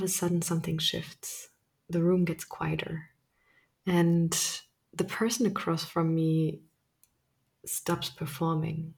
a sudden something shifts. The room gets quieter, and the person across from me stops performing.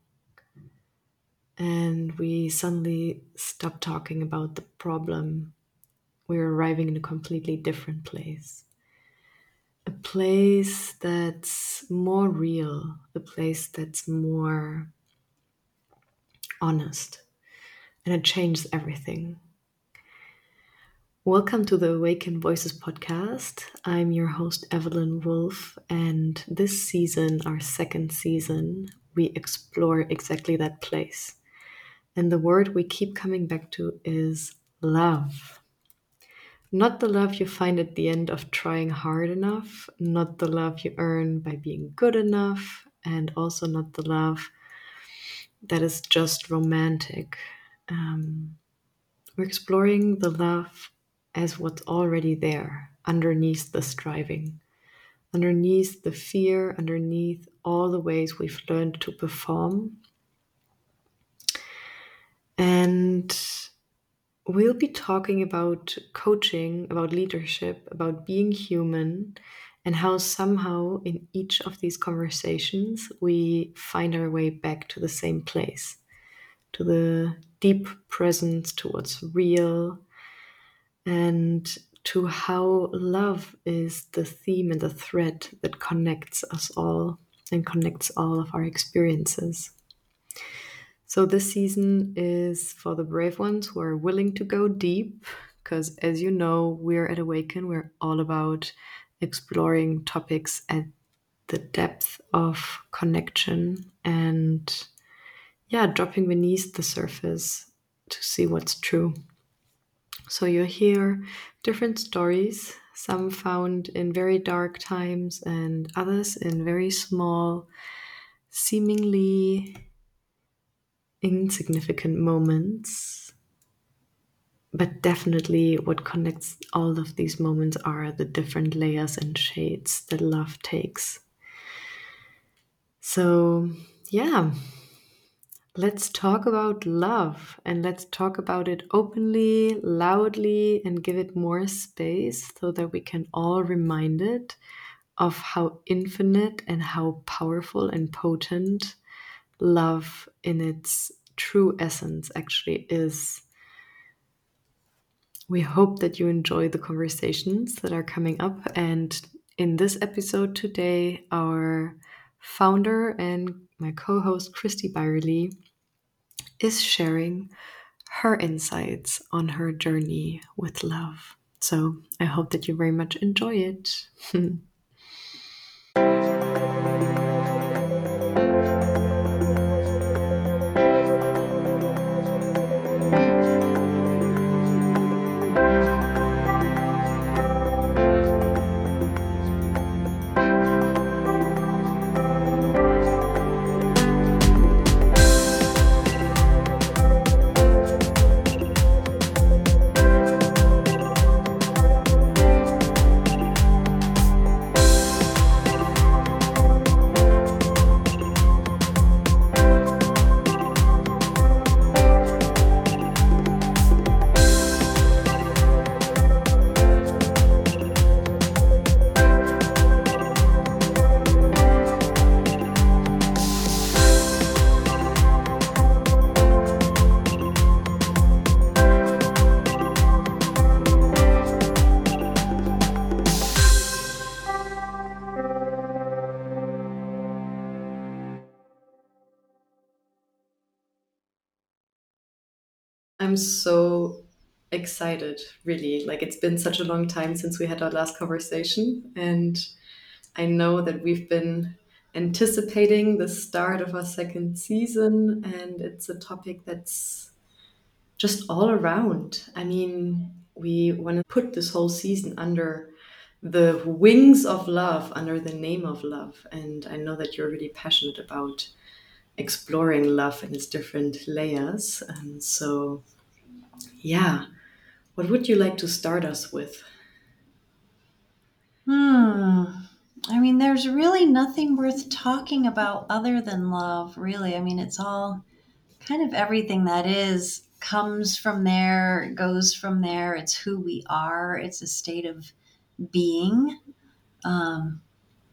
And we suddenly stop talking about the problem. We're arriving in a completely different place. A place that's more real, a place that's more honest, and it changes everything. Welcome to the Awaken Voices podcast. I'm your host, Evelyn Wolf, and this season, our second season, we explore exactly that place. And the word we keep coming back to is love. Not the love you find at the end of trying hard enough, not the love you earn by being good enough, and also not the love that is just romantic. We're exploring the love as what's already there, underneath the striving, underneath the fear, underneath all the ways we've learned to perform. And we'll be talking about coaching, about leadership, about being human, and how somehow in each of these conversations we find our way back to the same place, to the deep presence, to what's real, and to how love is the theme and the thread that connects us all and connects all of our experiences. So this season is for the brave ones who are willing to go deep, because as you know, we're at Awaken, we're all about exploring topics at the depth of connection and dropping beneath the surface to see what's true. So you hear different stories, some found in very dark times and others in very small, seemingly insignificant moments. But definitely what connects all of these moments are the different layers and shades that love takes. So, let's talk about love, and let's talk about it openly, loudly, and give it more space so that we can all remind it of how infinite and how powerful and potent love in its true essence actually is. We hope that you enjoy the conversations that are coming up. And in this episode today, our founder and my co host, Christy Byerly, is sharing her insights on her journey with love. So I hope that you very much enjoy it. I'm so excited, really. Like, it's been such a long time since we had our last conversation, and I know that we've been anticipating the start of our second season, and it's a topic that's just all around. I mean, we want to put this whole season under the wings of love, under the name of love, and I know that you're really passionate about exploring love in its different layers, and so yeah. What would you like to start us with? I mean, there's really nothing worth talking about other than love, really. I mean, it's all kind of everything that is comes from there, it goes from there. It's who we are, it's a state of being. Um,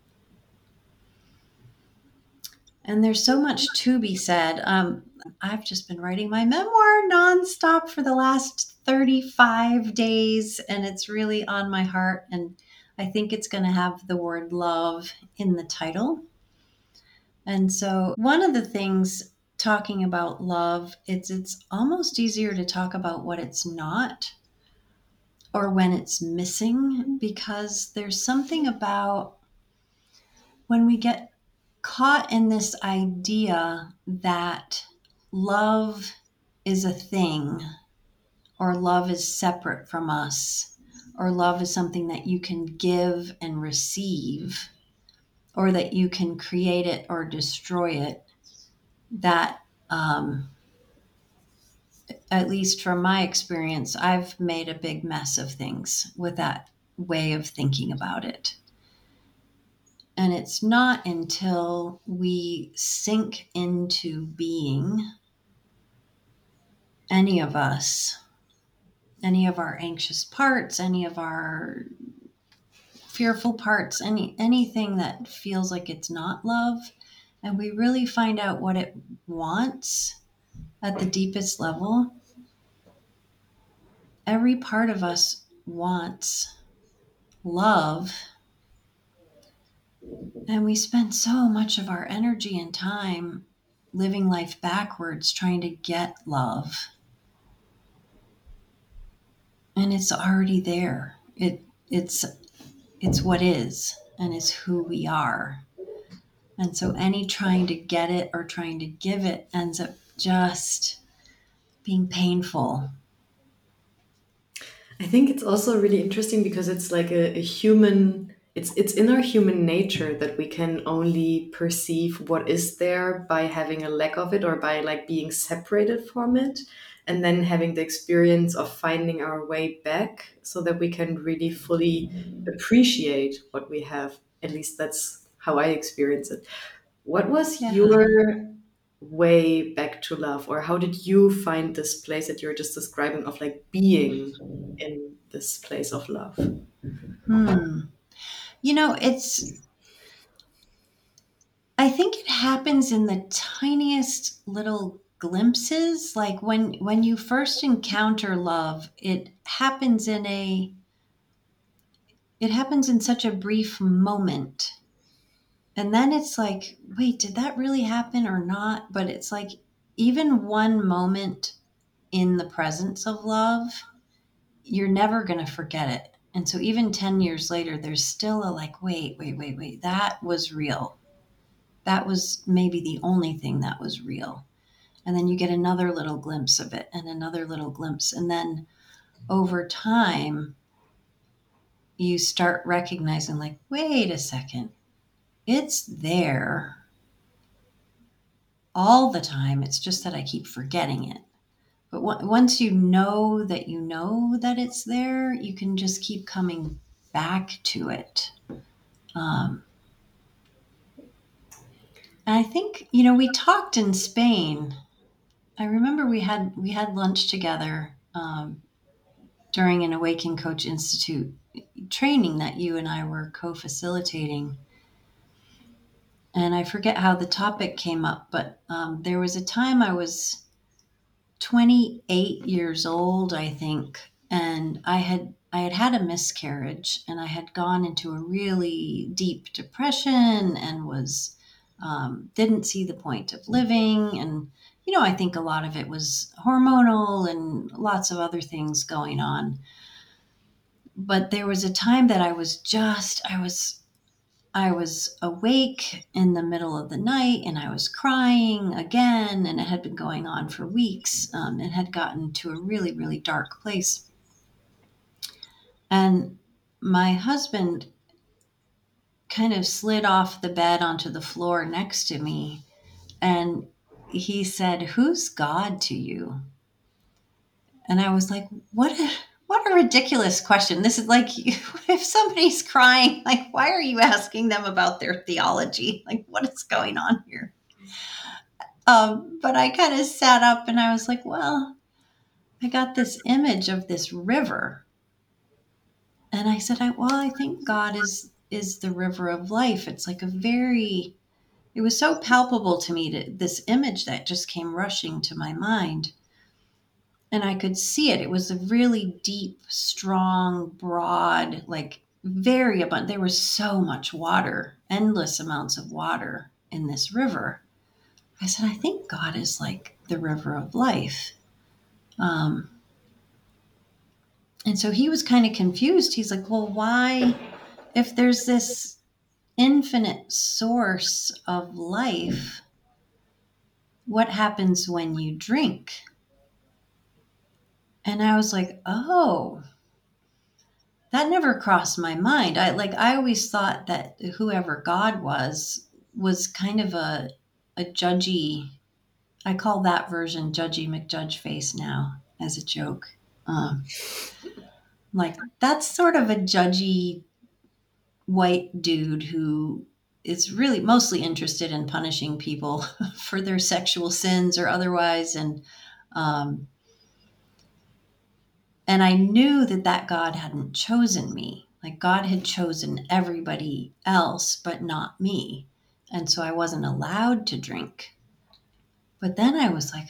and there's so much to be said. I've just been writing my memoir nonstop for the last 35 days, and it's really on my heart. And I think it's going to have the word love in the title. And so, one of the things talking about love, it's almost easier to talk about what it's not or when it's missing, because there's something about when we get caught in this idea that love is a thing, or love is separate from us, or love is something that you can give and receive, or that you can create it or destroy it, that at least from my experience, I've made a big mess of things with that way of thinking about it. And it's not until we sink into being, any of us, any of our anxious parts, any of our fearful parts, anything that feels like it's not love, and we really find out what it wants at the deepest level. Every part of us wants love, and we spend so much of our energy and time living life backwards trying to get love. And it's already there. It's what is, and it's who we are. And so any trying to get it or trying to give it ends up just being painful. I think it's also really interesting because it's like a human, it's in our human nature that we can only perceive what is there by having a lack of it or by like being separated from it, and then having the experience of finding our way back so that we can really fully appreciate what we have. At least that's how I experience it. What was Yeah. your way back to love, or how did you find this place that you're just describing of like being in this place of love? Hmm. It's, I think it happens in the tiniest little glimpses. Like when you first encounter love, it happens in such a brief moment. And then it's like, wait, did that really happen or not? But it's like even one moment in the presence of love, you're never going to forget it. And so even 10 years later, there's still a like, wait, that was real. That was maybe the only thing that was real. And then you get another little glimpse of it and another little glimpse. And then over time, you start recognizing, like, wait a second, it's there all the time. It's just that I keep forgetting it. But once you know that it's there, you can just keep coming back to it. Um, and I think we talked in Spain. I remember we had lunch together during an Awaken Coach Institute training that you and I were co-facilitating. And I forget how the topic came up, but there was a time I was 28 years old, I think, and I had a miscarriage, and I had gone into a really deep depression and was didn't see the point of living. And I think a lot of it was hormonal and lots of other things going on. But there was a time that I was awake in the middle of the night, and I was crying again, and it had been going on for weeks. It had gotten to a really, really dark place. And my husband kind of slid off the bed onto the floor next to me, and he said, "Who's God to you?" And I was like, what a ridiculous question. This is like, if somebody's crying, like, why are you asking them about their theology? Like, what is going on here? But I kind of sat up and I was like, well, I got this image of this river. And I said, well, I think God is the river of life. It's like it was so palpable to me, this image that just came rushing to my mind. And I could see it. It was a really deep, strong, broad, like very abundant. There was so much water, endless amounts of water in this river. I said, I think God is like the river of life. Um, and so he was kind of confused. He's like, well, why, if there's this infinite source of life, what happens when you drink? And I was like, oh, that never crossed my mind. I always thought that whoever God was kind of a judgy. I call that version Judgy McJudge face now as a joke. Um, like that's sort of a judgy white dude who is really mostly interested in punishing people for their sexual sins or otherwise, um, and I knew that God hadn't chosen me. Like God had chosen everybody else, but not me. And so I wasn't allowed to drink. But then I was like,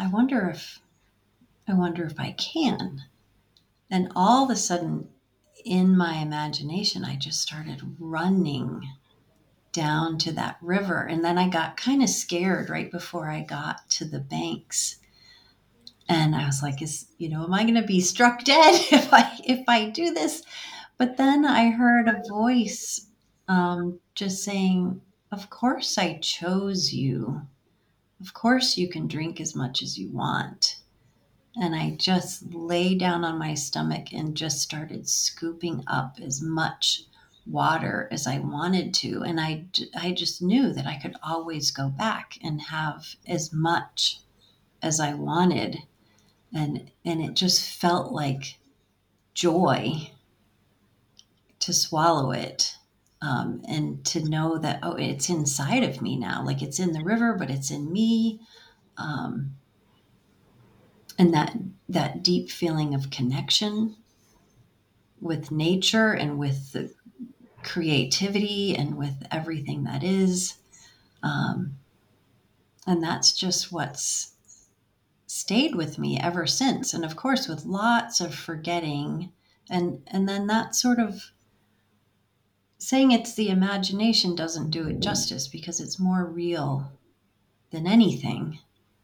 I wonder if I can. And all of a sudden in my imagination, I just started running down to that river. And then I got kind of scared right before I got to the banks. And I was like, am I going to be struck dead if I do this? But then I heard a voice just saying, of course I chose you. Of course you can drink as much as you want. And I just lay down on my stomach and just started scooping up as much water as I wanted to. And I just knew that I could always go back and have as much as I wanted. And it just felt like joy to swallow it, and to know that, oh, it's inside of me now. Like it's in the river, but it's in me. Um, and that deep feeling of connection with nature and with the creativity and with everything that is. Um, and that's just what's stayed with me ever since. And of course, with lots of forgetting, and then that sort of saying it's the imagination doesn't do it justice because it's more real than anything.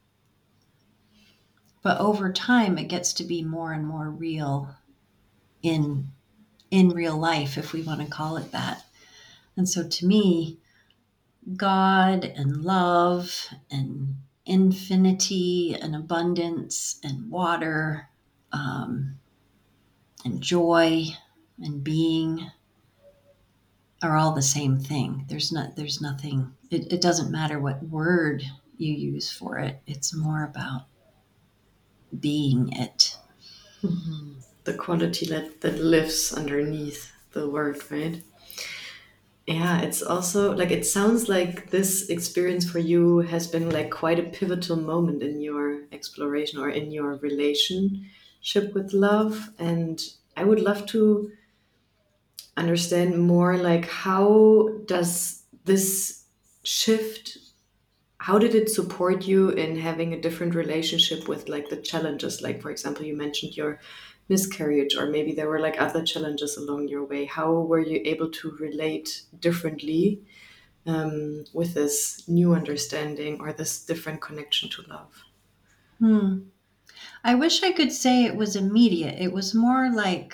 But over time, it gets to be more and more real in in real life, if we want to call it that. And so, to me, God and love and infinity and abundance and water, um, and joy and being are all the same thing. There's nothing. It doesn't matter what word you use for it. It's more about being it. The quality that lives underneath the word, right? Yeah, it's also like it sounds like this experience for you has been like quite a pivotal moment in your exploration or in your relationship with love. And I would love to understand more like how does this shift, how did it support you in having a different relationship with like the challenges? Like, for example, you mentioned your miscarriage, or maybe there were like other challenges along your way. How were you able to relate differently with this new understanding or this different connection to love? Hmm. I wish I could say it was immediate. It was more like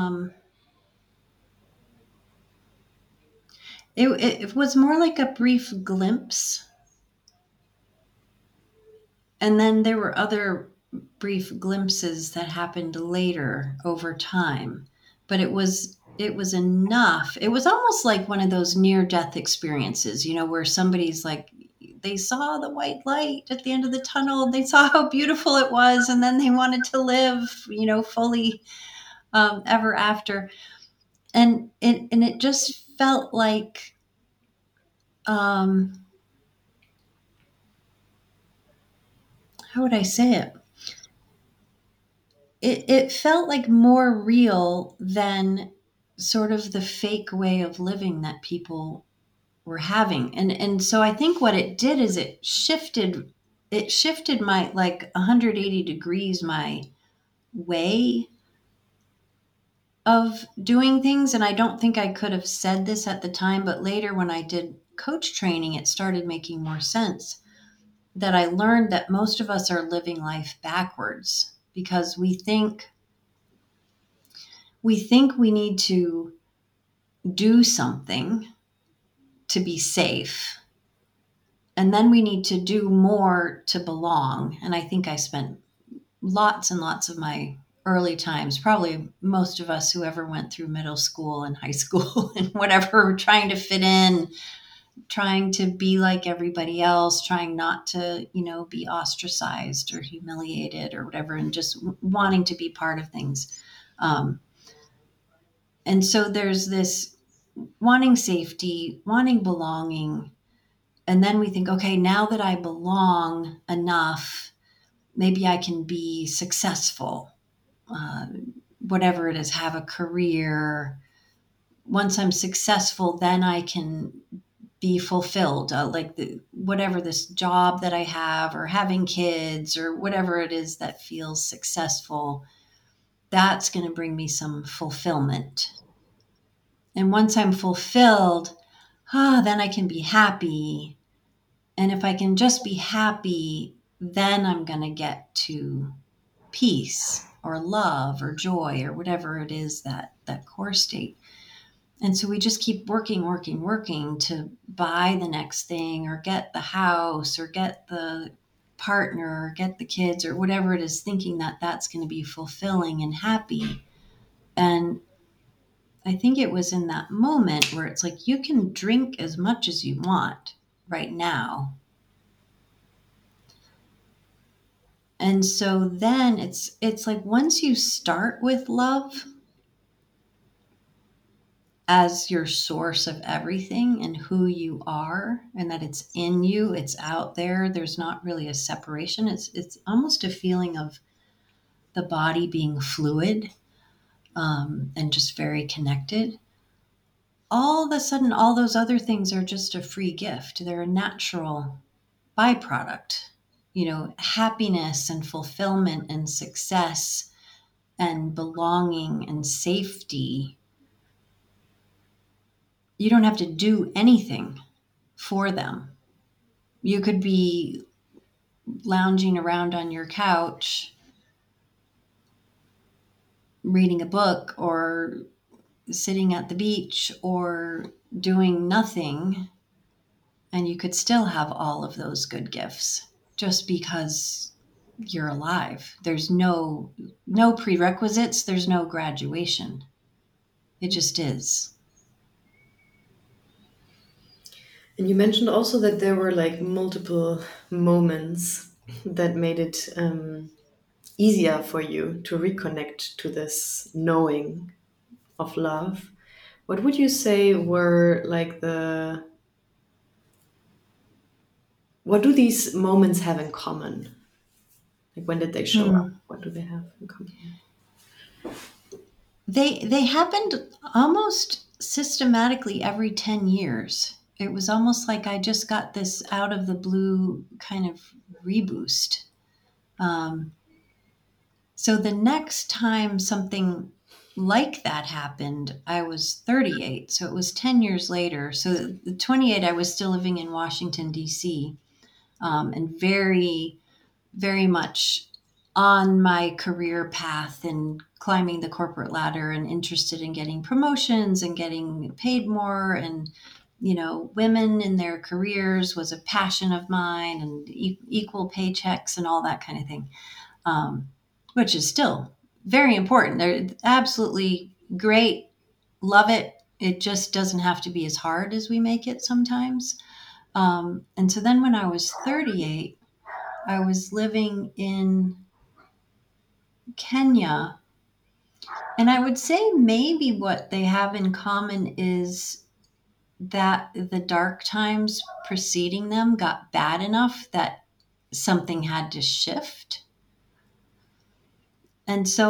it was more like a brief glimpse, and then there were other brief glimpses that happened later over time. But it was enough. It was almost like one of those near death experiences, where somebody's like they saw the white light at the end of the tunnel, they saw how beautiful it was, and then they wanted to live, fully, ever after. And it just felt like, um, how would I say it? it felt like more real than sort of the fake way of living that people were having. And so I think what it did is it shifted my, like, 180 degrees, my way of doing things. And I don't think I could have said this at the time, but later when I did coach training, it started making more sense, that I learned that most of us are living life backwards because we think we need to do something to be safe, and then we need to do more to belong. And I think I spent lots and lots of my early times, probably most of us who ever went through middle school and high school and whatever, trying to fit in, trying to be like everybody else, trying not to, be ostracized or humiliated or whatever, and just wanting to be part of things. Um, and so there's this wanting safety, wanting belonging. And then we think, okay, now that I belong enough, maybe I can be successful, uh, whatever it is, have a career. Once I'm successful, then I can be fulfilled, like whatever this job that I have, or having kids, or whatever it is that feels successful, that's going to bring me some fulfillment. And once I'm fulfilled, then I can be happy. And if I can just be happy, then I'm going to get to peace or love or joy or whatever it is, that core state. And so we just keep working, working, working to buy the next thing, or get the house, or get the partner, or get the kids, or whatever it is, thinking that that's going to be fulfilling and happy. And I think it was in that moment where it's like, you can drink as much as you want right now. And so then it's like, once you start with love as your source of everything and who you are, and that it's in you, it's out there, there's not really a separation. It's almost a feeling of the body being fluid, and just very connected. All of a sudden, all those other things are just a free gift. They're a natural byproduct. Happiness and fulfillment and success and belonging and safety. You don't have to do anything for them. You could be lounging around on your couch reading a book, or sitting at the beach, or doing nothing, and you could still have all of those good gifts just because you're alive. There's no prerequisites, there's no graduation. It just is. And you mentioned also that there were like multiple moments that made it easier for you to reconnect to this knowing of love. What would you say were like what do these moments have in common? Like when did they show up? Hmm. What do they have in common? They happened almost systematically every 10 years. It was almost like I just got this out of the blue kind of reboost. Um, so the next time something like that happened, I was 38. So it was 10 years later. So the 28, I was still living in Washington, D.C., and very, very much on my career path and climbing the corporate ladder, and interested in getting promotions and getting paid more. And, women in their careers was a passion of mine, and equal paychecks and all that kind of thing, which is still very important. They're absolutely great. Love it. It just doesn't have to be as hard as we make it sometimes. And so then when I was 38, I was living in Kenya. And I would say maybe what they have in common is that the dark times preceding them got bad enough that something had to shift. And so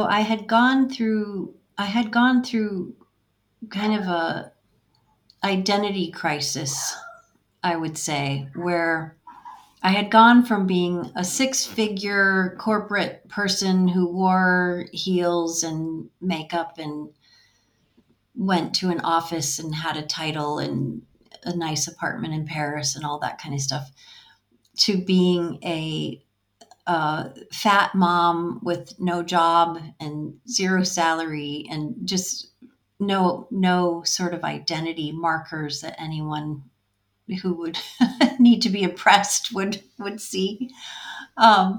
I had gone through kind of a identity crisis, I would say, where I had gone from being a six-figure corporate person who wore heels and makeup and went to an office and had a title and a nice apartment in Paris and all that kind of stuff, to being a fat mom with no job and zero salary and just no sort of identity markers that anyone who would need to be oppressed would see. Um,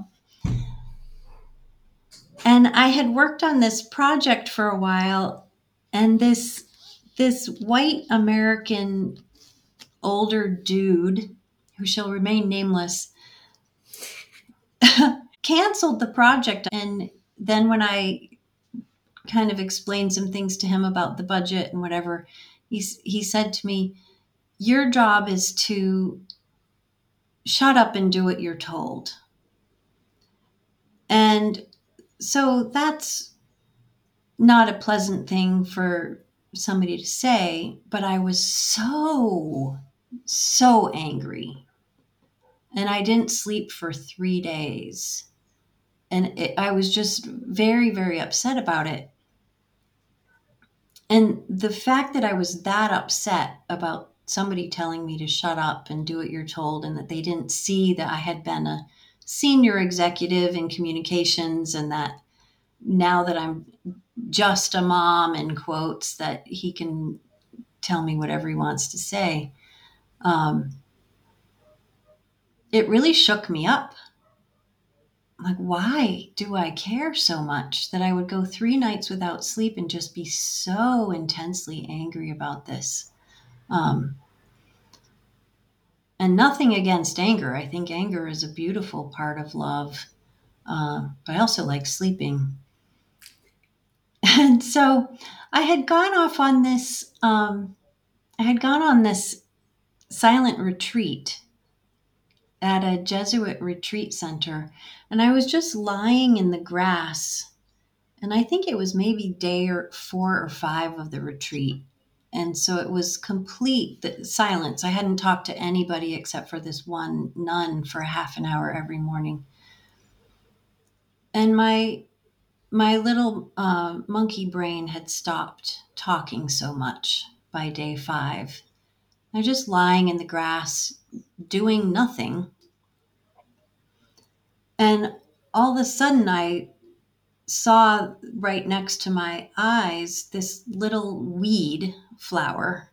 and I had worked on this project for a while, and this white American older dude, who shall remain nameless, canceled the project. And then when I kind of explained some things to him about the budget and whatever, he said to me, "Your job is to shut up and do what you're told." And so that's not a pleasant thing for somebody to say, but I was so angry. And I didn't sleep for 3 days. And I was just very, very upset about it. And the fact that I was that upset about somebody telling me to shut up and do what you're told, and that they didn't see that I had been a senior executive in communications, and that now that I'm just a mom, in quotes, that he can tell me whatever he wants to say. Um, it really shook me up. Like, why do I care so much that I would go 3 nights without sleep and just be so intensely angry about this? Um, and nothing against anger. I think anger is a beautiful part of love. But I also like sleeping. And so I had gone off on this, I had gone on this silent retreat at a Jesuit retreat center. And I was just lying in the grass. And I think it was maybe day 4 or 5 of the retreat. And so it was complete silence. I hadn't talked to anybody except for this one nun for half an hour every morning. And my little monkey brain had stopped talking so much by day 5. I was just lying in the grass doing nothing. And all of a sudden, I saw right next to my eyes this little weed flower.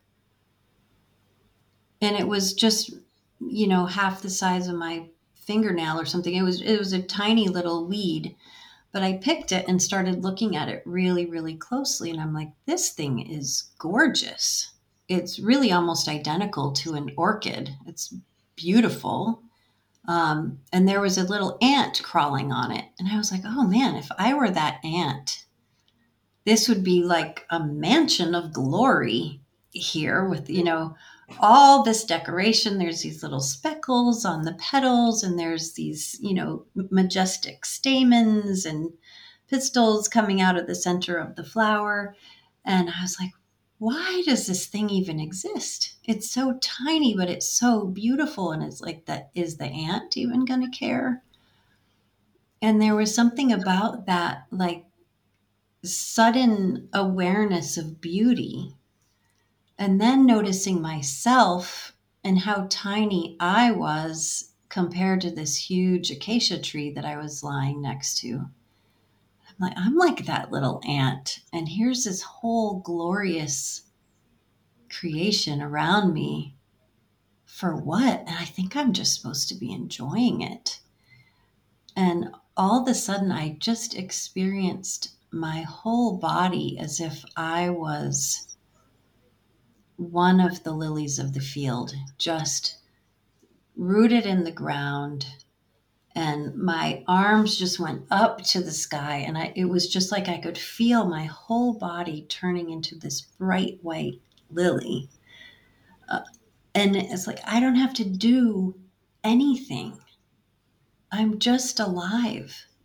And it was just, half the size of my fingernail or something. It was a tiny little weed. But I picked it and started looking at it really, really closely. And I'm like, this thing is gorgeous. It's really almost identical to an orchid. It's beautiful. And there was a little ant crawling on it. And I was like, oh man, if I were that ant, this would be like a mansion of glory here with, all this decoration. There's these little speckles on the petals, and there's these, majestic stamens and pistils coming out of the center of the flower. And I was like, why does this thing even exist? It's so tiny, but it's so beautiful. And it's like, that is the ant even going to care? And there was something about that, like, sudden awareness of beauty. And then noticing myself and how tiny I was compared to this huge acacia tree that I was lying next to. I'm like that little ant, and here's this whole glorious creation around me. For what? And I think I'm just supposed to be enjoying it. And all of a sudden, I just experienced my whole body as if I was one of the lilies of the field, just rooted in the ground. And my arms just went up to the sky. And it was just like I could feel my whole body turning into this bright white lily. And it's like, I don't have to do anything. I'm just alive.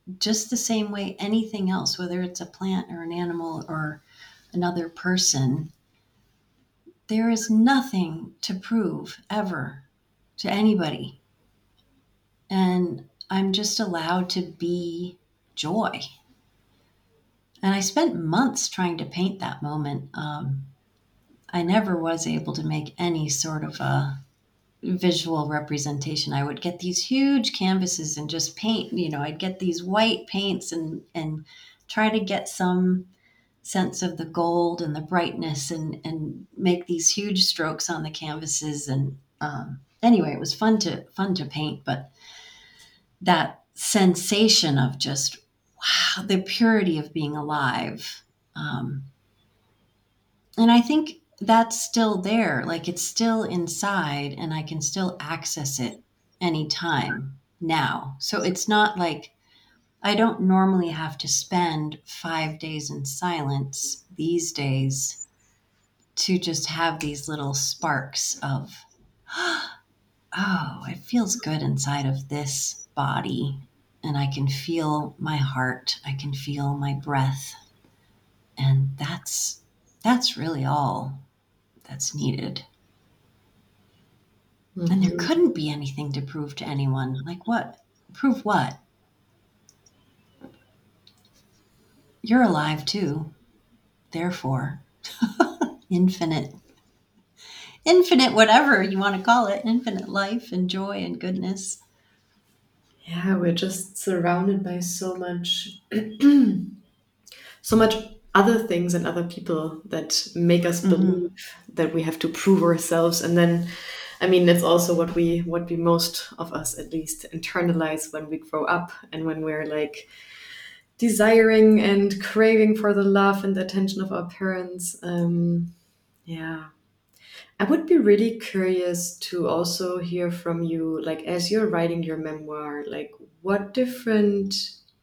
just the same way anything else, whether it's a plant or an animal or another person, there is nothing to prove ever to anybody. And I'm just allowed to be joy. And I spent months trying to paint that moment. I never was able to make any sort of a visual representation. I would get these huge canvases and just paint, I'd get these white paints and try to get some sense of the gold and the brightness and make these huge strokes on the canvases. And anyway, it was fun to paint, but that sensation of just, wow, the purity of being alive. Um, and I think that's still there. Like it's still inside and I can still access it anytime now. So it's not like I don't normally have to spend 5 days in silence these days to just have these little sparks of, oh, it feels good inside of this body. And I can feel my heart. I can feel my breath. And that's really all that's needed. And there Mhm. couldn't be anything to prove to anyone. Like what? Prove what? You're alive too. Therefore, infinite, infinite, whatever you want to call it, infinite life and joy and goodness. Yeah, we're just surrounded by so much, so much other things and other people that make us believe Hmm. that we have to prove ourselves. And then, I mean, it's also what we most of us at least internalize when we grow up and when we're like desiring and craving for the love and the attention of our parents. Yeah. I would be really curious to also hear from you, like, as you're writing your memoir, like, what different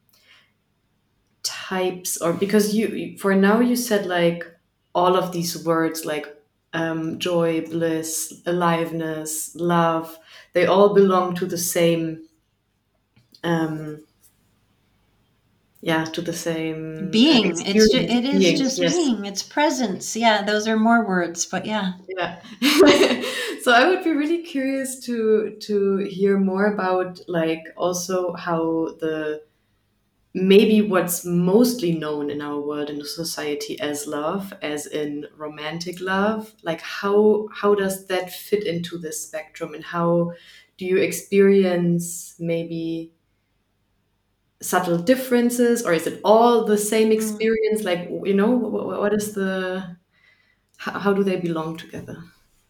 types, or because for now, you said like all of these words, like joy, bliss, aliveness, love, they all belong to the same, um, yeah, to the same Being. experience, It is being, just yes. being. It's presence. Yeah, those are more words, but yeah. Yeah. So I would be really curious to hear more about like also how the maybe what's mostly known in our world in the society as love, as in romantic love, like how does that fit into this spectrum, and how do you experience maybe subtle differences, or is it all the same Mm. experience, like what is the how do they belong together?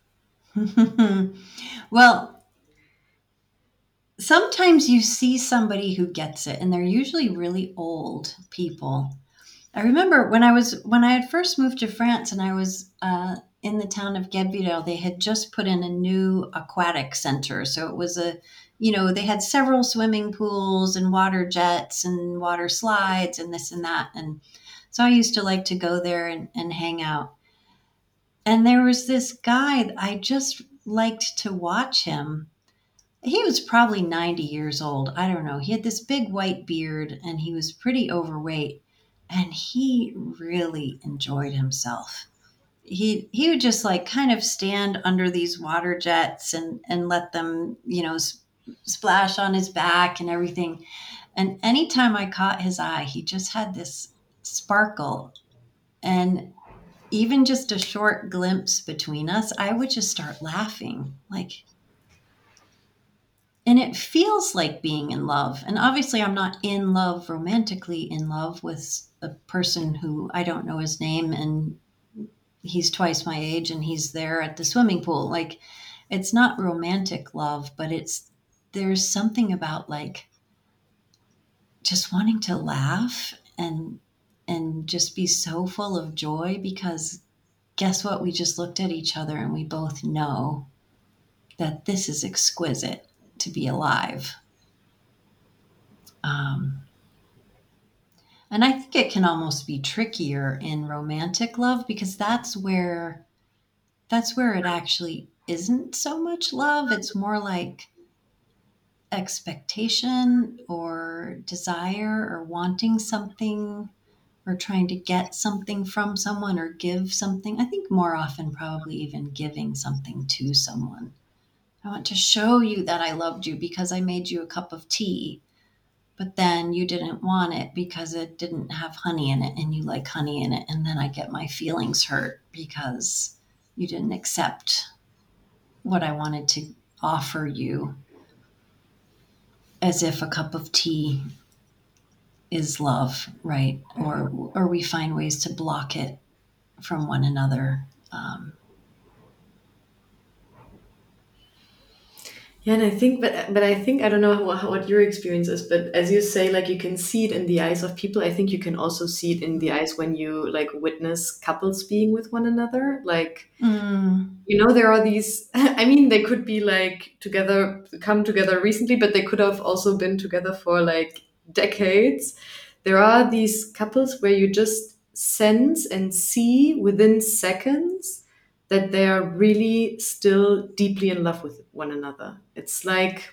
Well, sometimes you see somebody who gets it, and they're usually really old people. I remember when I had first moved to France, and I was in the town of Guebwiller. They had just put in a new aquatic center, so it was they had several swimming pools and water jets and water slides and this and that, and so I used to like to go there and hang out. And there was this guy that I just liked to watch him. He was probably 90 years old. I don't know. He had this big white beard and he was pretty overweight and he really enjoyed himself. He would just like kind of stand under these water jets and let them, splash on his back and everything. And anytime I caught his eye, he just had this sparkle. And even just a short glimpse between us, I would just start laughing. Like, and it feels like being in love. And obviously, I'm not in love, romantically in love with a person who I don't know his name and he's twice my age and he's there at the swimming pool. Like, it's not romantic love, but there's something about like just wanting to laugh and just be so full of joy because guess what? We just looked at each other and we both know that this is exquisite to be alive. Um, and I think it can almost be trickier in romantic love because that's where it actually isn't so much love. It's more like expectation or desire or wanting something or trying to get something from someone or give something. I think more often, probably even giving something to someone. I want to show you that I loved you because I made you a cup of tea, but then you didn't want it because it didn't have honey in it and you like honey in it. And then I get my feelings hurt because you didn't accept what I wanted to offer you, as if a cup of tea is love, right? Or we find ways to block it from one another. Yeah, and I think, but I think I don't know what your experience is, but as you say, like you can see it in the eyes of people. I think you can also see it in the eyes when you like witness couples being with one another. Like, Mm, there are these. I mean, they could be like together, come together recently, but they could have also been together for like decades. There are these couples where you just sense and see within seconds that they are really still deeply in love with one another. It's like,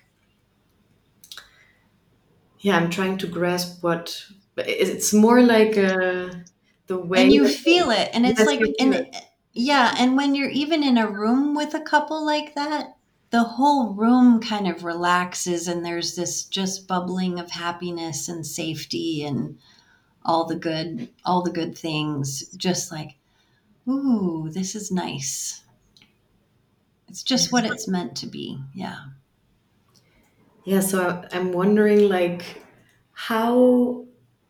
yeah, I'm trying to grasp what, but it's more like the way and you that feel it, and it's yes, like, you feel and it. yeah, and when you're even in a room with a couple like that, the whole room kind of relaxes, and there's this just bubbling of happiness and safety and all the good things. Just like, ooh, this is nice. It's just what it's meant to be. Yeah. Yeah, so I'm wondering like how,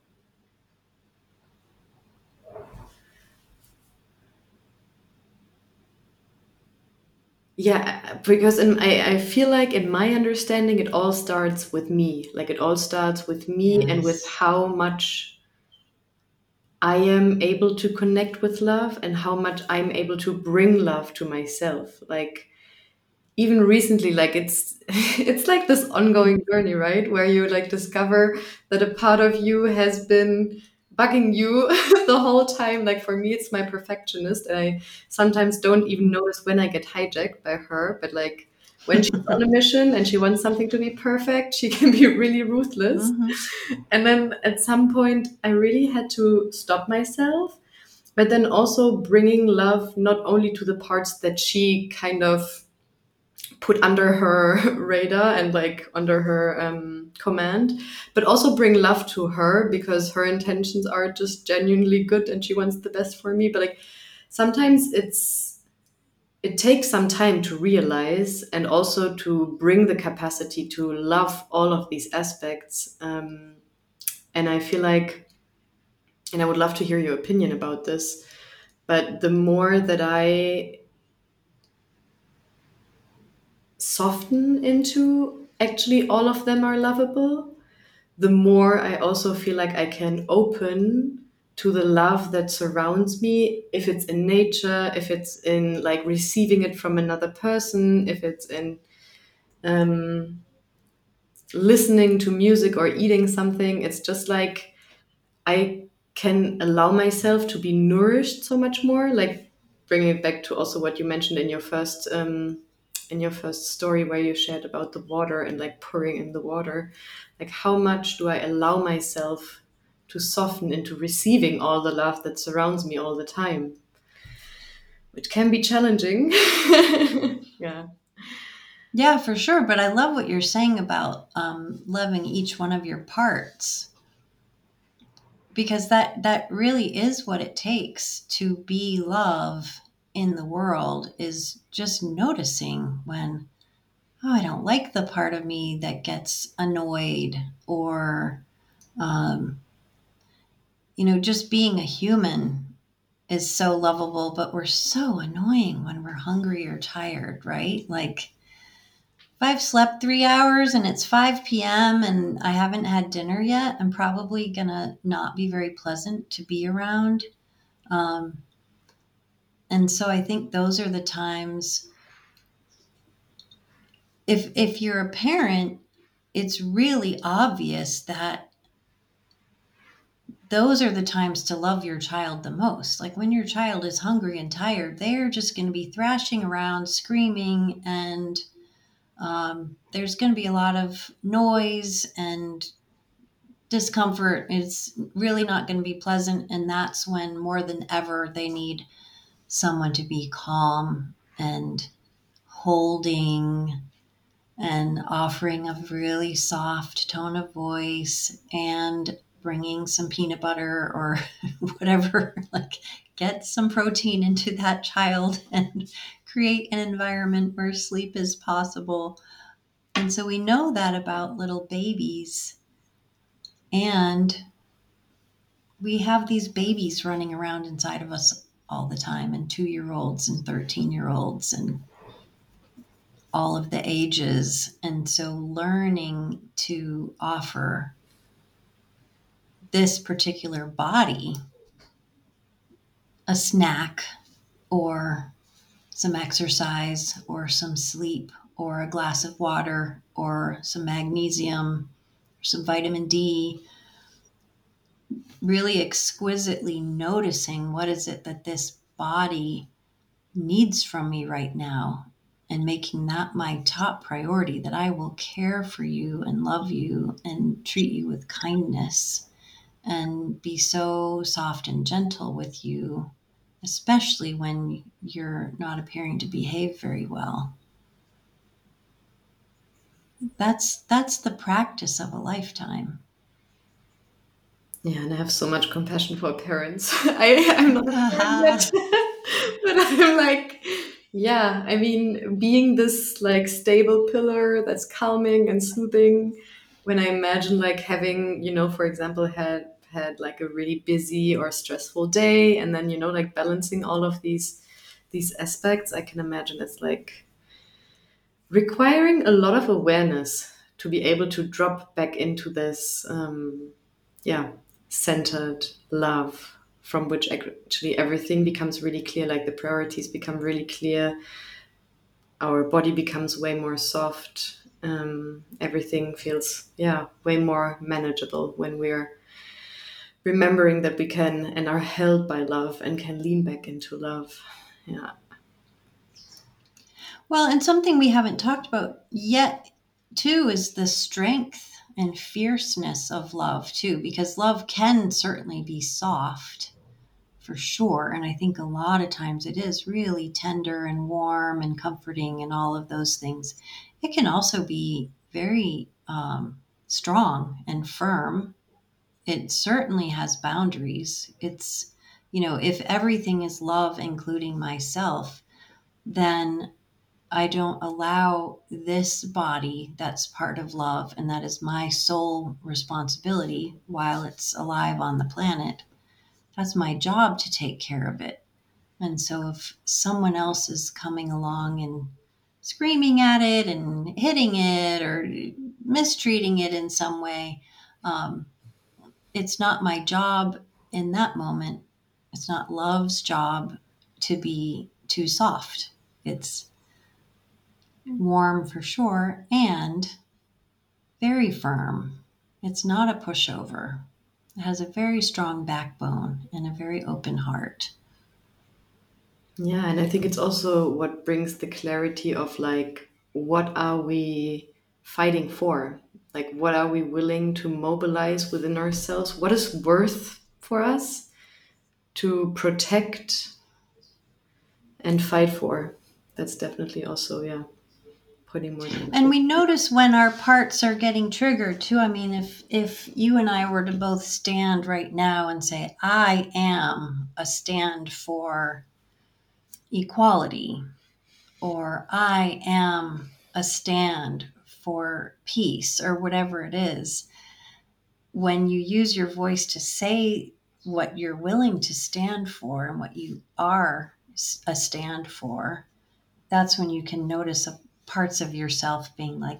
yeah, because I feel like in my understanding, it all starts with me. Like it all starts with me and with Yes. how much I am able to connect with love and how much I'm able to bring love to myself. Like even recently, like it's it's like this ongoing journey, right? Where you like discover that a part of you has been bugging you the whole time. Like for me, it's my perfectionist, and I sometimes don't even notice when I get hijacked by her. But like when she's on a mission and she wants something to be perfect, she can be really ruthless. Hmm. And then at some point, I really had to stop myself, but then also bringing love not only to the parts that she kind of put under her radar and like under her command, but also bring love to her because her intentions are just genuinely good and she wants the best for me. But like sometimes it takes some time to realize and also to bring the capacity to love all of these aspects. And I feel like, and I would love to hear your opinion about this, but the more that I soften into actually all of them are lovable, the more I also feel like I can open to the love that surrounds me, if it's in nature, if it's in like receiving it from another person, if it's in um, listening to music or eating something. It's just like I can allow myself to be nourished so much more. Like bringing it back to also what you mentioned in your first story where you shared about the water and like pouring in the water. Like how much do I allow myself to soften into receiving all the love that surrounds me all the time, which can be challenging. Yeah. Yeah, for sure. But I love what you're saying about loving each one of your parts, because that really is what it takes to be love in the world, is just noticing when, oh, I don't like the part of me that gets annoyed, or um, just being a human is so lovable, but we're so annoying when we're hungry or tired, right? Like, if I've slept 3 hours and it's 5 p.m. and I haven't had dinner yet, I'm probably gonna not be very pleasant to be around. Um, and so I think those are the times. If you're a parent, it's really obvious that those are the times to love your child the most. Like when your child is hungry and tired, they're just going to be thrashing around, screaming, and There's going to be a lot of noise and discomfort. It's really not going to be pleasant. And that's when more than ever they need someone to be calm and holding and offering a really soft tone of voice and bringing some peanut butter or whatever, like get some protein into that child and create an environment where sleep is possible. And so we know that about little babies. And we have these babies running around inside of us all the time, and 2-year-olds and 13-year-olds and all of the ages. And so learning to offer this particular body a snack or some exercise or some sleep or a glass of water or some magnesium or some vitamin D, really exquisitely noticing what is it that this body needs from me right now, and making that my top priority, that I will care for you and love you and treat you with kindness and be so soft and gentle with you, especially when you're not appearing to behave very well. That's the practice of a lifetime. Yeah, and I have so much compassion for parents. I'm not a parent yet, but I'm like, yeah, I mean, being this like stable pillar that's calming and soothing. When I imagine like having, for example, had like a really busy or stressful day, and then like balancing all of these aspects, I can imagine it's like requiring a lot of awareness to be able to drop back into this yeah, centered love, from which actually everything becomes really clear, like the priorities become really clear, our body becomes way more soft, everything feels, yeah, way more manageable when we're remembering that we can and are held by love and can lean back into love. Yeah. Well, and something we haven't talked about yet, too, is the strength and fierceness of love, too, because love can certainly be soft for sure. And I think a lot of times it is really tender and warm and comforting and all of those things. It can also be very strong and firm. It certainly has boundaries. It's, if everything is love, including myself, then I don't allow this body that's part of love and that is my sole responsibility while it's alive on the planet. That's my job to take care of it. And so if someone else is coming along and screaming at it and hitting it or mistreating it in some way, um, it's not my job in that moment. It's not love's job to be too soft. It's warm for sure and very firm. It's not a pushover. It has a very strong backbone and a very open heart. Yeah, and I think it's also what brings the clarity of like, what are we fighting for? Like, what are we willing to mobilize within ourselves? What is worth for us to protect and fight for? That's definitely also, yeah, putting more And into we notice when our parts are getting triggered too. I mean, if you and I were to both stand right now and say, I am a stand for equality, or I am a stand for peace, or whatever it is, when you use your voice to say what you're willing to stand for and what you are a stand for, that's when you can notice parts of yourself being like,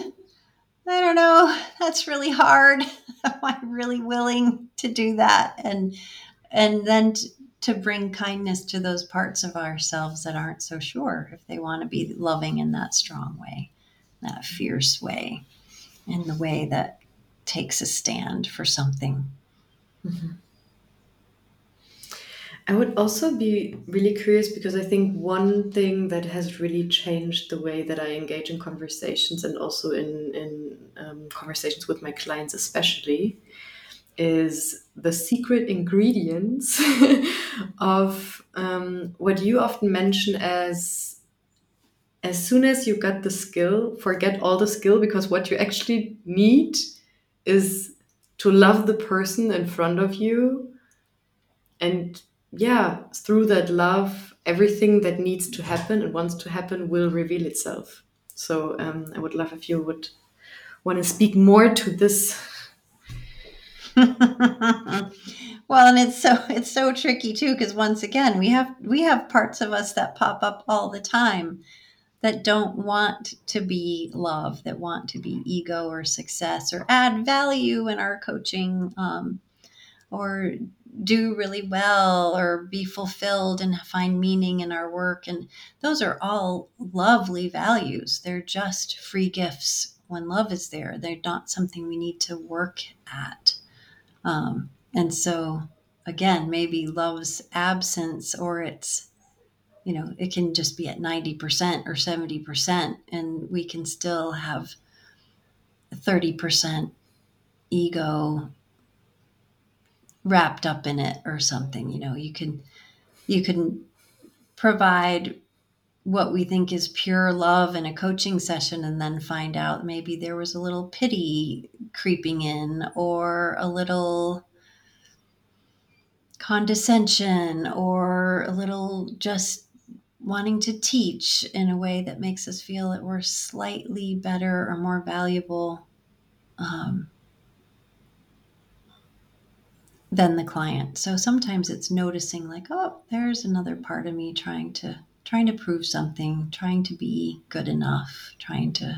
I don't know, that's really hard. Am I really willing to do that? And then to bring kindness to those parts of ourselves that aren't so sure if they want to be loving in that strong way, that fierce way, in the way that takes a stand for something. I would also be really curious because I think one thing that has really changed the way that I engage in conversations and also in conversations with my clients, especially, is the secret ingredients of what you often mention as soon as you got the skill, forget all the skill because what you actually need is to love the person in front of you. And yeah, through that love, everything that needs to happen and wants to happen will reveal itself. So I would love if you would want to speak more to this. Well, and it's so tricky too, because once again, we have parts of us that pop up all the time that don't want to be love, that want to be ego or success or add value in our coaching, or do really well or be fulfilled and find meaning in our work. And those are all lovely values. They're just free gifts when love is there. They're not something we need to work at. And so, again, maybe love's absence, or it can just be at 90% or 70%, and we can still have 30% ego wrapped up in it or something. You can provide what we think is pure love in a coaching session and then find out maybe there was a little pity creeping in, or a little condescension, or a little just wanting to teach in a way that makes us feel that we're slightly better or more valuable, um, than the client. So sometimes it's noticing, like, oh, there's another part of me trying to prove something, trying to be good enough, trying to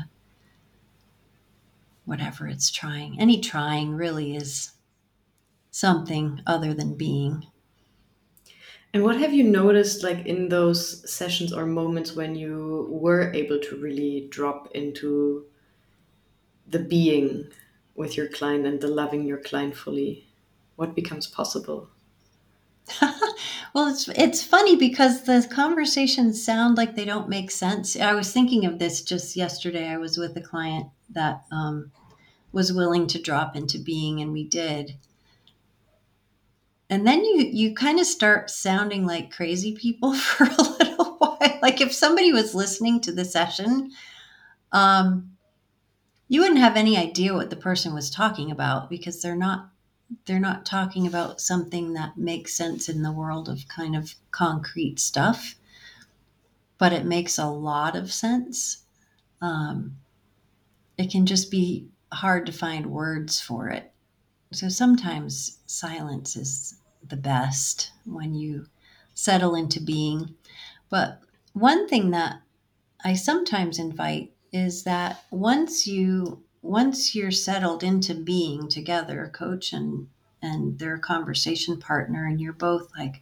whatever it's trying. Any trying really is something other than being. And what have you noticed, like in those sessions or moments when you were able to really drop into the being with your client and the loving your client fully? What becomes possible? Well, it's funny because the conversations sound like they don't make sense. I was thinking of this just yesterday. I was with a client that was willing to drop into being, and we did. And then you kind of start sounding like crazy people for a little while. Like if somebody was listening to the session, um, you wouldn't have any idea what the person was talking about, because they're not talking about something that makes sense in the world of kind of concrete stuff, but it makes a lot of sense. Um, it can just be hard to find words for it. So sometimes silence is the best when you settle into being. But one thing that I sometimes invite is that once you're settled into being together, coach and their conversation partner, and you're both like,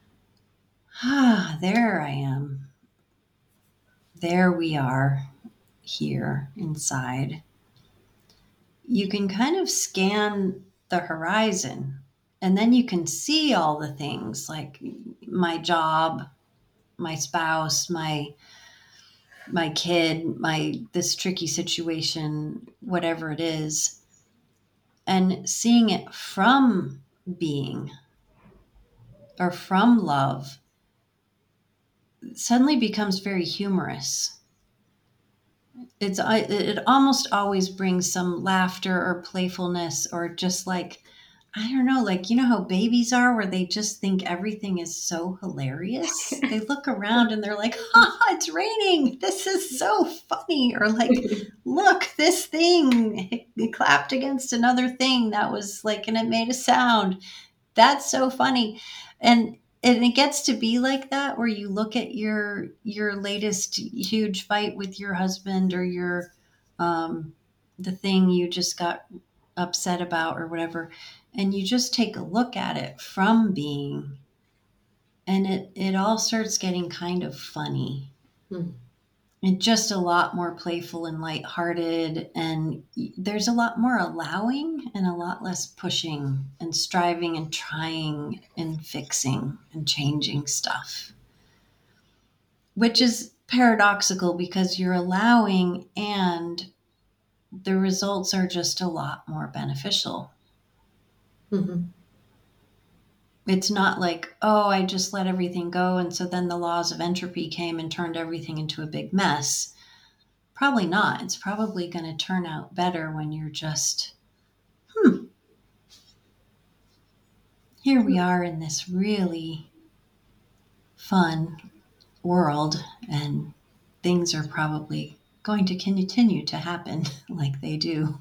there I am. There we are, here inside. You can kind of scan the horizon, and then you can see all the things like my job, my spouse, my kid, my this tricky situation, whatever it is, and seeing it from being or from love suddenly becomes very humorous. It almost always brings some laughter or playfulness, or just like, I don't know, like, how babies are, where they just think everything is so hilarious. They look around and they're like, it's raining. This is so funny. Or like, look, this thing it clapped against another thing that was like, and it made a sound. That's so funny. And it gets to be like that, where you look at your latest huge fight with your husband, or your um the thing you just got upset about or whatever, and you just take a look at it from being, and it all starts getting kind of funny. Hmm. and just a lot more playful and lighthearted. And there's a lot more allowing and a lot less pushing and striving and trying and fixing and changing stuff, which is paradoxical because you're allowing and the results are just a lot more beneficial. Mhm. It's not like, oh, I just let everything go. And so then the laws of entropy came and turned everything into a big mess. Probably not. It's probably going to turn out better when you're just, here we are in this really fun world, and things are probably going to continue to happen like they do.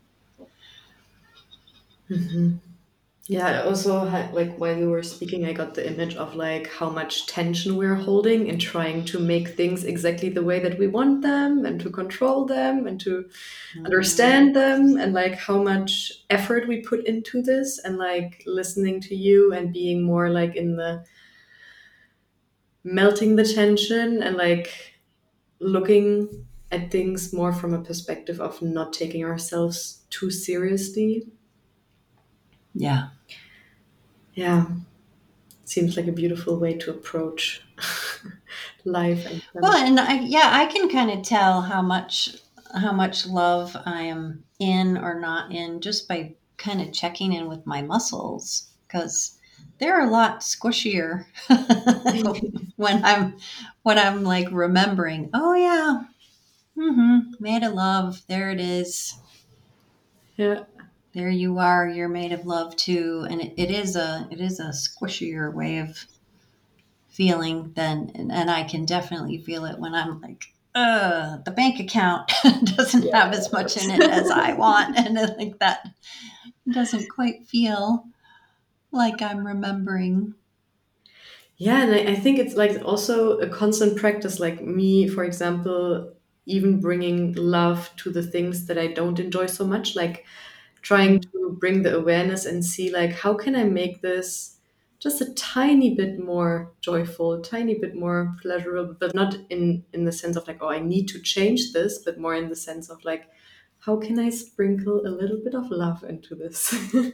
Mhm. Yeah, I also had, like, while you were speaking, I got the image of like how much tension we're holding and trying to make things exactly the way that we want them and to control them and to Mm-hmm. understand them, and like how much effort we put into this, and like listening to you and being more like in the melting the tension and like looking at things more from a perspective of not taking ourselves too seriously. Yeah. Yeah, seems like a beautiful way to approach life and Well, friendship. and I can kind of tell how much love I am in or not in just by kind of checking in with my muscles because they're a lot squishier when I'm like remembering. Oh yeah, made of love. There it is. Yeah, There you are. You're made of love too, and it is a squishier way of feeling then, and I can definitely feel it when I'm like, the bank account doesn't have as much in it as I want, and like that doesn't quite feel like I'm remembering. yeah, and I think it's like also a constant practice. Like me, for example, even bringing love to the things that I don't enjoy so much, like trying Mm. to bring the awareness and see like how can I make this just a tiny bit more joyful, a tiny bit more pleasurable, but not in the sense of like, oh, I need to change this, but more in the sense of like, how can I sprinkle a little bit of love into this?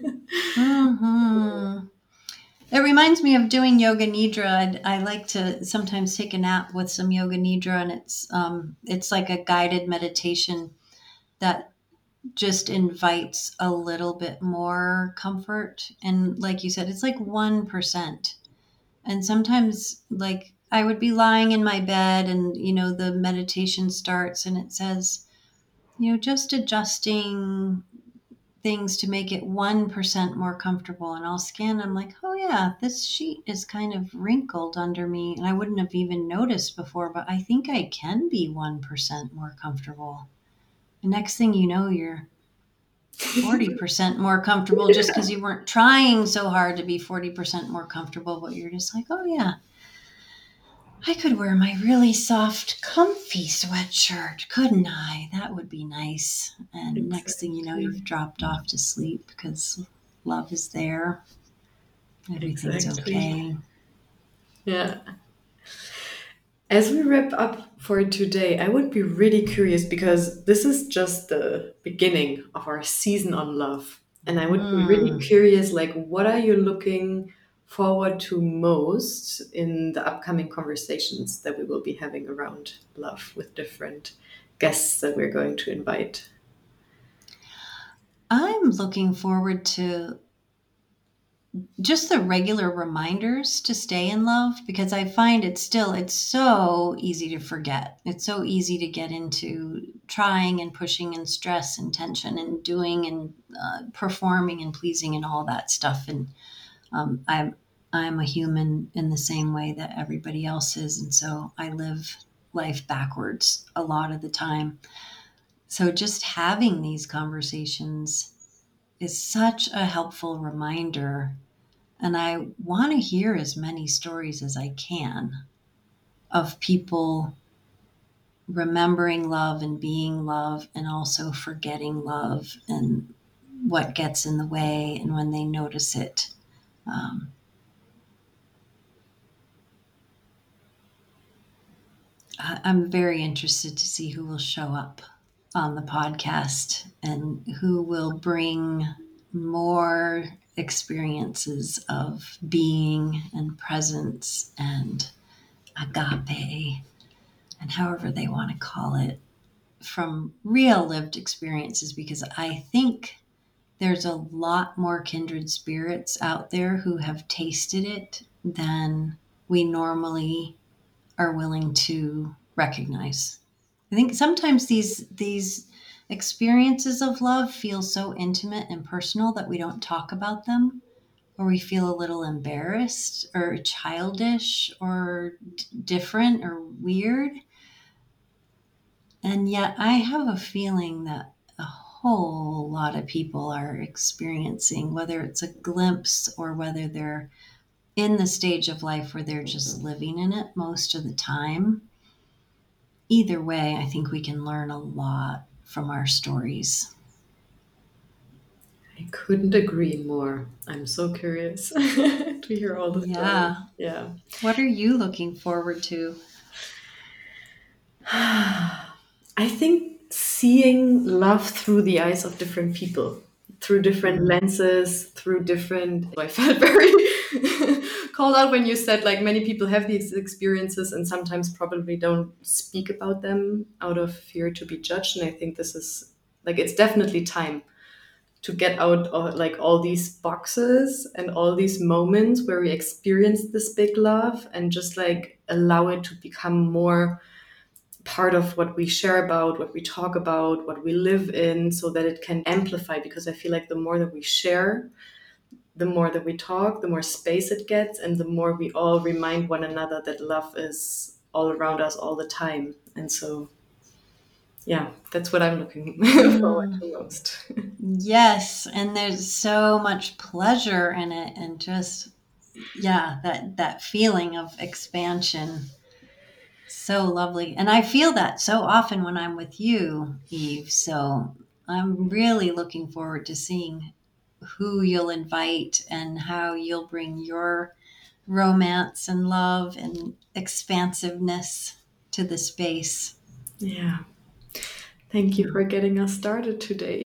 Hmm. It reminds me of doing yoga nidra. I like to sometimes take a nap with some yoga nidra, and it's like a guided meditation that just invites a little bit more comfort. And like you said, it's like 1%. And sometimes, like, I would be lying in my bed and, the meditation starts and it says, just adjusting things to make it 1% more comfortable. And I'll scan. I'm like, oh, yeah, this sheet is kind of wrinkled under me. And I wouldn't have even noticed before, but I think I can be 1% more comfortable. The next thing you know, you're 40% more comfortable just because you weren't trying so hard to be 40% more comfortable, but you're just like, oh yeah, I could wear my really soft, comfy sweatshirt, couldn't I? That would be nice. And next thing you know, Exactly. you've dropped off to sleep because love is there. Everything's Exactly. okay. Yeah. As we wrap up for today, I would be really curious because this is just the beginning of our season on love. And I would be really Mm. curious, like, what are you looking forward to most in the upcoming conversations that we will be having around love with different guests that we're going to invite? I'm looking forward to just the regular reminders to stay in love because I find it's so easy to forget. It's so easy to get into trying and pushing and stress and tension and doing and performing and pleasing and all that stuff. And I'm a human in the same way that everybody else is, and so I live life backwards a lot of the time. So just having these conversations is such a helpful reminder, and I want to hear as many stories as I can of people remembering love and being love and also forgetting love and what gets in the way and when they notice it. I'm very interested to see who will show up on the podcast and who will bring more experiences of being and presence and agape and however they want to call it from real lived experiences, because I think there's a lot more kindred spirits out there who have tasted it than we normally are willing to recognize. I think sometimes these experiences of love feel so intimate and personal that we don't talk about them, or we feel a little embarrassed or childish or different or weird. And yet I have a feeling that a whole lot of people are experiencing, whether it's a glimpse or whether they're in the stage of life where they're just living in it most of the time. Either way, I think we can learn a lot from our stories. I couldn't agree more. I'm so curious to hear all the stories. Yeah. Yeah. What are you looking forward to? I think seeing love through the eyes of different people, through different lenses, through different. I felt very called out when you said like many people have these experiences and sometimes probably don't speak about them out of fear to be judged. And I think this is like it's definitely time to get out of like all these boxes and all these moments where we experience this big love and just like allow it to become more part of what we share about, what we talk about, what we live in, so that it can amplify. Because I feel like the more that we share, the more that we talk, the more space it gets, and the more we all remind one another that love is all around us all the time. And so, yeah, that's what I'm looking forward Mm, to most. yes, and there's so much pleasure in it, and just yeah, that feeling of expansion. So lovely. And I feel that so often when I'm with you, Eve. So I'm really looking forward to seeing who you'll invite and how you'll bring your romance and love and expansiveness to the space. Yeah. Thank you for getting us started today,